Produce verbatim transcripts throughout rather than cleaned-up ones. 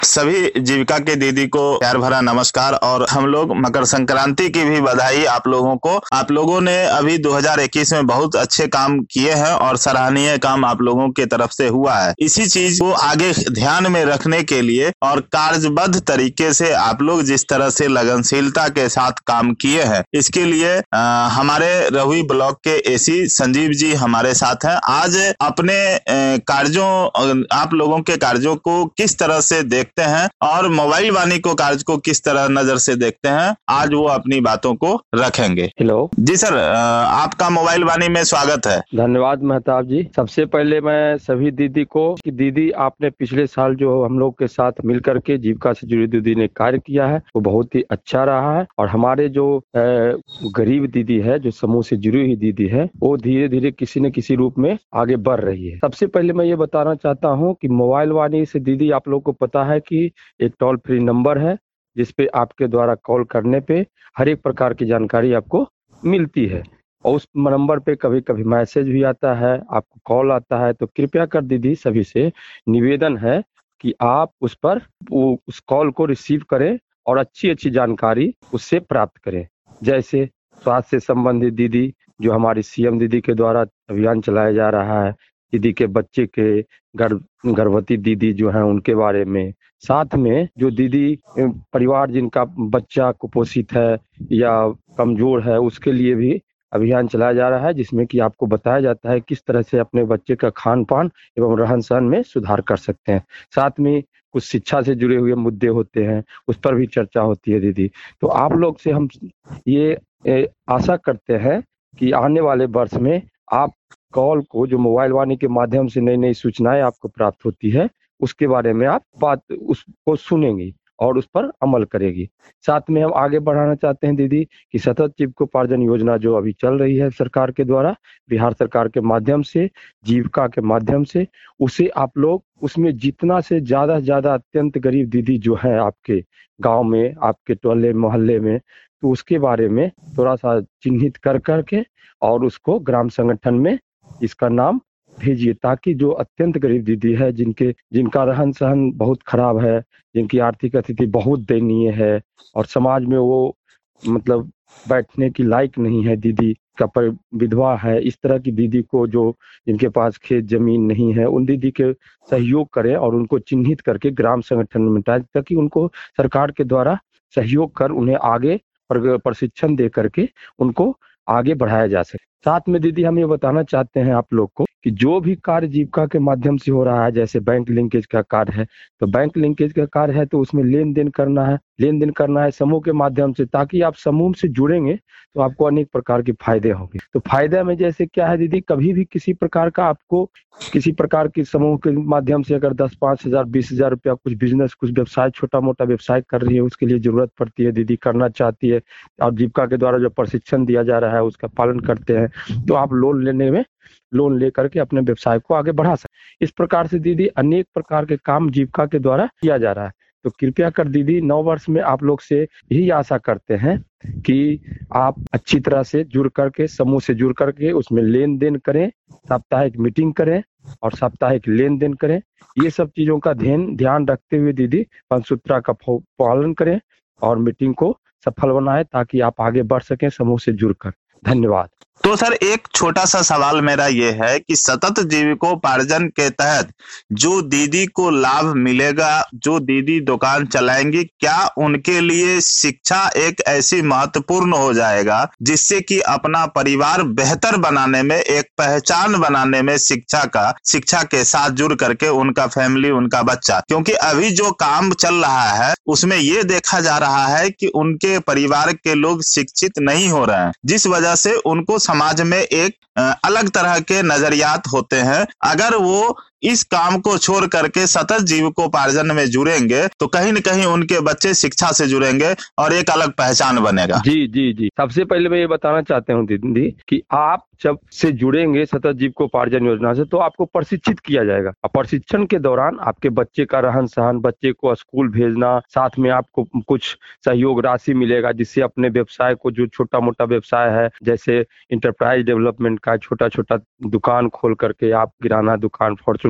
सभी जीविका के दीदी को प्यार भरा नमस्कार और हम लोग मकर संक्रांति की भी बधाई आप लोगों को। आप लोगों ने अभी दो हज़ार इक्कीस में बहुत अच्छे काम किए हैं और सराहनीय काम आप लोगों के तरफ से हुआ है। इसी चीज को आगे ध्यान में रखने के लिए और कार्यबद्ध तरीके से आप लोग जिस तरह से लगनशीलता के साथ काम किए हैं, इसके लिए आ, हमारे रहुई ब्लॉक के एसी संजीव जी हमारे साथ हैं। आज अपने कार्यों आप लोगों के कार्यों को किस तरह से देखते हैं और मोबाइल वाणी को कार्य को किस तरह नजर से देखते हैं, आज वो अपनी बातों को रखेंगे। हेलो जी सर, आपका मोबाइल वाणी में स्वागत है। धन्यवाद मेहताब जी। सबसे पहले मैं सभी दीदी को कि दीदी आपने पिछले साल जो हम लोग के साथ मिलकर के जीविका से जुड़ी दीदी ने कार्य किया है वो बहुत ही अच्छा रहा है और हमारे जो गरीब दीदी है, जो समूह से जुड़ी हुई दीदी है, वो धीरे धीरे किसी न किसी रूप में आगे बढ़ रही है। सबसे पहले मैं ये बताना चाहता हूँ कि मोबाइल वाणी से दीदी आप लोग को पता है कि एक टोल फ्री नंबर है जिसपे आपके द्वारा कॉल करने पे हर एक प्रकार की जानकारी आपको मिलती है और उस नंबर पे कभी कभी मैसेज भी आता है, आपको कॉल आता है। तो कृपया कर दीदी सभी से निवेदन है कि आप उस पर वो उस कॉल को रिसीव करें और अच्छी अच्छी जानकारी उससे प्राप्त करें। जैसे स्वास्थ्य से संबंधित दीदी जो हमारी सीएम दीदी के द्वारा अभियान चलाया जा रहा है, दीदी के बच्चे के गर्भ गर्भवती दीदी जो हैं उनके बारे में, साथ में जो दीदी परिवार जिनका बच्चा कुपोषित है या कमजोर है उसके लिए भी अभियान चलाया जा रहा है, जिसमें कि आपको बताया जाता है किस तरह से अपने बच्चे का खान पान एवं रहन सहन में सुधार कर सकते हैं। साथ में कुछ शिक्षा से जुड़े हुए मुद्दे होते हैं, उस पर भी चर्चा होती है दीदी। तो आप लोग से हम ये ए, आशा करते हैं कि आने वाले वर्ष में आप कॉल को जो मोबाइल वाणी के माध्यम से नई नई सूचनाएं आपको प्राप्त होती है उसके बारे में आप बात उसको सुनेंगी और उस पर अमल करेगी। साथ में हम आगे बढ़ाना चाहते हैं दीदी कि सतत जीविकोपार्जन योजना जो अभी चल रही है सरकार के द्वारा, बिहार सरकार के माध्यम से, जीविका के माध्यम से, उसे आप लोग उसमें जितना से ज्यादा से ज्यादा अत्यंत गरीब दीदी जो है आपके गांव में, आपके टोले मोहल्ले में, तो उसके बारे में थोड़ा सा चिन्हित कर करके और उसको ग्राम संगठन में इसका नाम भेजिए ताकि जो अत्यंत गरीब दीदी है, जिनके जिनका रहन सहन बहुत खराब है, जिनकी आर्थिक स्थिति बहुत दयनीय है और समाज में वो मतलब बैठने की लायक नहीं है, दीदी का पर विधवा है, इस तरह की दीदी को जो जिनके पास खेत जमीन नहीं है, उन दीदी के सहयोग करें और उनको चिन्हित करके ग्राम संगठन में बैठाएं ताकि उनको सरकार के द्वारा सहयोग कर उन्हें आगे प्रशिक्षण दे करके उनको आगे बढ़ाया जा सके। साथ में दीदी हम ये बताना चाहते हैं आप लोग को कि जो भी कार्य जीविका के माध्यम से हो रहा है, जैसे बैंक लिंकेज का कार्य है, तो बैंक लिंकेज का कार्य है तो उसमें लेन देन करना है, लेन देन करना है समूह के माध्यम से, ताकि आप समूह से जुड़ेंगे तो आपको अनेक प्रकार के फायदे होंगे। तो फायदा में जैसे क्या है दीदी, कभी भी किसी प्रकार का आपको किसी प्रकार के समूह के माध्यम से अगर दस पाँच हजार बीस हजार रुपया कुछ बिजनेस कुछ व्यवसाय छोटा मोटा व्यवसाय कर रही है, उसके लिए जरूरत पड़ती है, दीदी करना चाहती है और जीविका के द्वारा जो प्रशिक्षण दिया जा रहा है उसका पालन करते हैं, तो आप लोन लेने में लोन लेकर के अपने व्यवसाय को आगे बढ़ा सकते। इस प्रकार से दीदी अनेक प्रकार के काम जीविका के द्वारा किया जा रहा है। तो कृपया कर दीदी नौ वर्ष में आप लोग से यही आशा करते हैं कि आप अच्छी तरह से जुड़ करके समूह से जुड़ करके उसमें लेन देन करें, साप्ताहिक मीटिंग करें और साप्ताहिक लेन देन करें। ये सब चीजों का ध्यान ध्यान रखते हुए दीदी पंचसूत्रा का पालन करें और मीटिंग को सफल बनाएं ताकि आप आगे बढ़ सकें समूह से जुड़कर। धन्यवाद। तो सर एक छोटा सा सवाल मेरा ये है कि सतत जीविकोपार्जन के तहत जो दीदी को लाभ मिलेगा, जो दीदी दुकान चलाएंगी, क्या उनके लिए शिक्षा एक ऐसी महत्वपूर्ण हो जाएगा जिससे कि अपना परिवार बेहतर बनाने में, एक पहचान बनाने में शिक्षा का शिक्षा के साथ जुड़ करके उनका फैमिली, उनका बच्चा, क्योंकि अभी जो काम चल रहा है उसमें ये देखा जा रहा है कि उनके परिवार के लोग शिक्षित नहीं हो रहे हैं, जिस वजह से उनको समाज में एक अलग तरह के नजरियात होते हैं। अगर वो इस काम को छोड़ करके सतत जीविकोपार्जन में जुड़ेंगे तो कहीं न कहीं उनके बच्चे शिक्षा से जुड़ेंगे और एक अलग पहचान बनेगा। जी जी जी सबसे पहले मैं ये बताना चाहता हूँ दीदी कि आप जब से जुड़ेंगे सतत जीविकोपार्जन योजना से तो आपको प्रशिक्षित किया जाएगा और प्रशिक्षण के दौरान आपके बच्चे का रहन सहन, बच्चे को स्कूल भेजना, साथ में आपको कुछ सहयोग राशि मिलेगा जिससे अपने व्यवसाय को, जो छोटा मोटा व्यवसाय है जैसे इंटरप्राइज डेवलपमेंट का छोटा छोटा दुकान खोल करके आप किराना दुकान, फॉर्चून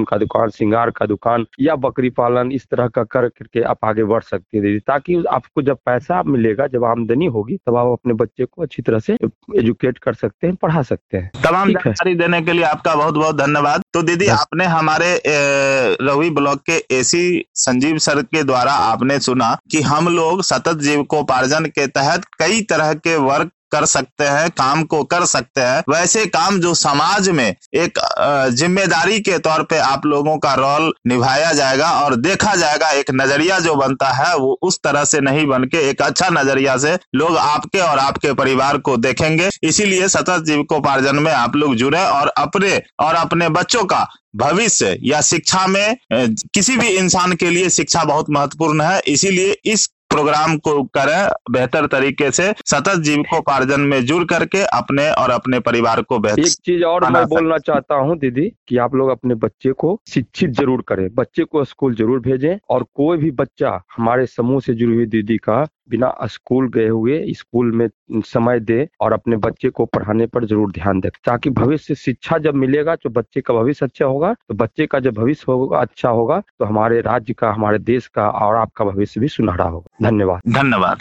परचून का दुकान, श्रृंगार का दुकान या बकरी पालन, इस तरह का कर करके आप आगे बढ़ सकते हैं दीदी, ताकि आपको जब पैसा मिलेगा, जब आमदनी होगी, तब आप अपने बच्चे को अच्छी तरह से एजुकेट कर सकते हैं, पढ़ा सकते हैं। तमाम जानकारी देने के लिए आपका बहुत बहुत धन्यवाद। तो दीदी, आपने हमारे रहुई ब्लॉक के एसी संजीव सर के द्वारा आपने सुना कि हम लोग सतत जीविकोपार्जन के तहत कई तरह के वर्क कर सकते हैं, काम को कर सकते हैं। वैसे काम जो समाज में एक जिम्मेदारी के तौर पे आप लोगों का रोल निभाया जाएगा और देखा जाएगा, एक नजरिया जो बनता है वो उस तरह से नहीं बन के एक अच्छा नजरिया से लोग आपके और आपके परिवार को देखेंगे। इसीलिए सतत जीविकोपार्जन में आप लोग जुड़े और अपने और अपने बच्चों का भविष्य या शिक्षा में, किसी भी इंसान के लिए शिक्षा बहुत महत्वपूर्ण है, इसीलिए इस प्रोग्राम को करें बेहतर तरीके से, सतत जीविकोपार्जन में जुड़ करके अपने और अपने परिवार को बेहतर। एक चीज और मैं बोलना चाहता हूं दीदी, कि आप लोग अपने बच्चे को शिक्षित जरूर करें, बच्चे को स्कूल जरूर भेजें, और कोई भी बच्चा हमारे समूह से जुड़ी हुई दीदी का बिना स्कूल गए हुए स्कूल में समय दे और अपने बच्चे को पढ़ाने पर जरूर ध्यान दे, ताकि भविष्य शिक्षा जब मिलेगा तो बच्चे का भविष्य अच्छा होगा, तो बच्चे का जब भविष्य होगा अच्छा होगा तो हमारे राज्य का, हमारे देश का और आपका भविष्य भी सुनहरा होगा। धन्यवाद। धन्यवाद।